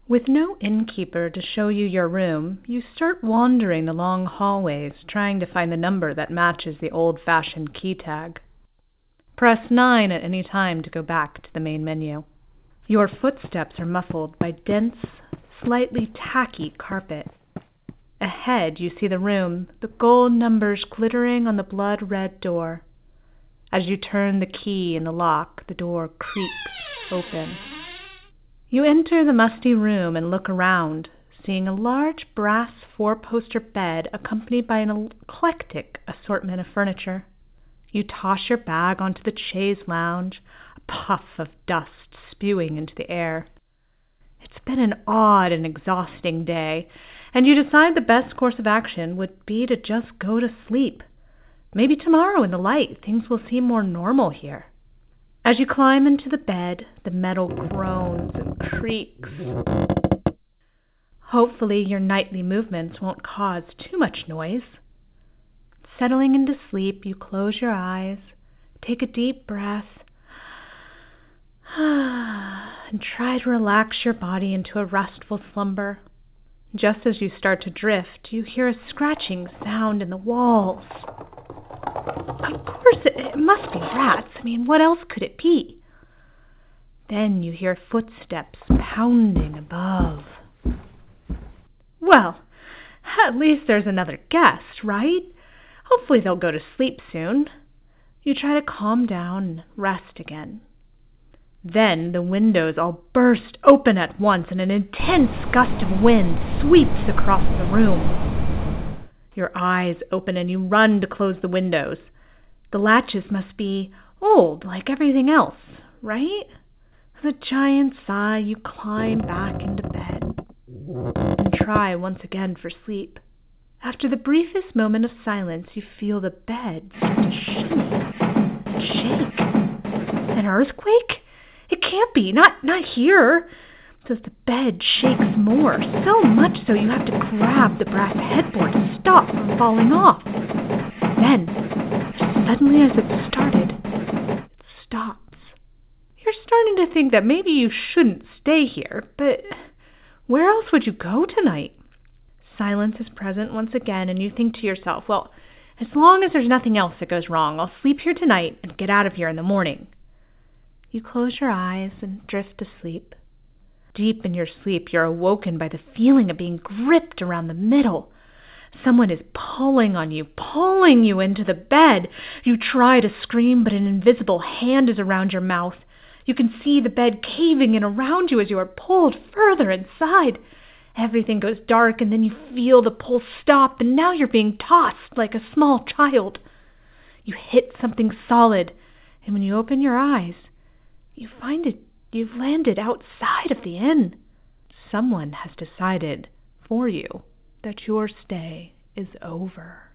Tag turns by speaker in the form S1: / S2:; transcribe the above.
S1: With no innkeeper to show you your room, you start wandering the long hallways, trying to find the number that matches the old-fashioned key tag. Press 9 at any time to go back to the main menu. Your footsteps are muffled by dense, slightly tacky carpet. Ahead, you see the room, the gold numbers glittering on the blood-red door. As you turn the key in the lock, the door creaks open. You enter the musty room and look around, seeing a large brass four-poster bed accompanied by an eclectic assortment of furniture. You toss your bag onto the chaise lounge, a puff of dust spewing into the air. It's been an odd and exhausting day, and you decide the best course of action would be to just go to sleep. Maybe tomorrow in the light things will seem more normal here. As you climb into the bed, the metal groans and creaks. Hopefully your nightly movements won't cause too much noise. Settling into sleep, you close your eyes, take a deep breath, and try to relax your body into a restful slumber. Just as you start to drift, you hear a scratching sound in the walls. Of course, it must be rats. What else could it be? Then you hear footsteps pounding above. Well, at least there's another guest, right? Hopefully they'll go to sleep soon. You try to calm down and rest again. Then the windows all burst open at once and an intense gust of wind sweeps across the room. Your eyes open and you run to close the windows. The latches must be old like everything else, right? With a giant sigh, you climb back into bed and try once again for sleep. After the briefest moment of silence, you feel the bed start to shimmy and shake. An earthquake? It can't be. Not here. So the bed shakes more, so much so you have to grab the brass headboard to stop from falling off. Then, suddenly as it started, it stops. You're starting to think that maybe you shouldn't stay here, but where else would you go tonight? Silence is present once again, and you think to yourself, well, as long as there's nothing else that goes wrong, I'll sleep here tonight and get out of here in the morning. You close your eyes and drift to sleep. Deep in your sleep, you're awoken by the feeling of being gripped around the middle. Someone is pulling on you, pulling you into the bed. You try to scream, but an invisible hand is around your mouth. You can see the bed caving in around you as you are pulled further inside. Everything goes dark, and then you feel the pull stop, and now you're being tossed like a small child. You hit something solid, and when you open your eyes, you find you've landed outside of the inn. Someone has decided for you that your stay is over.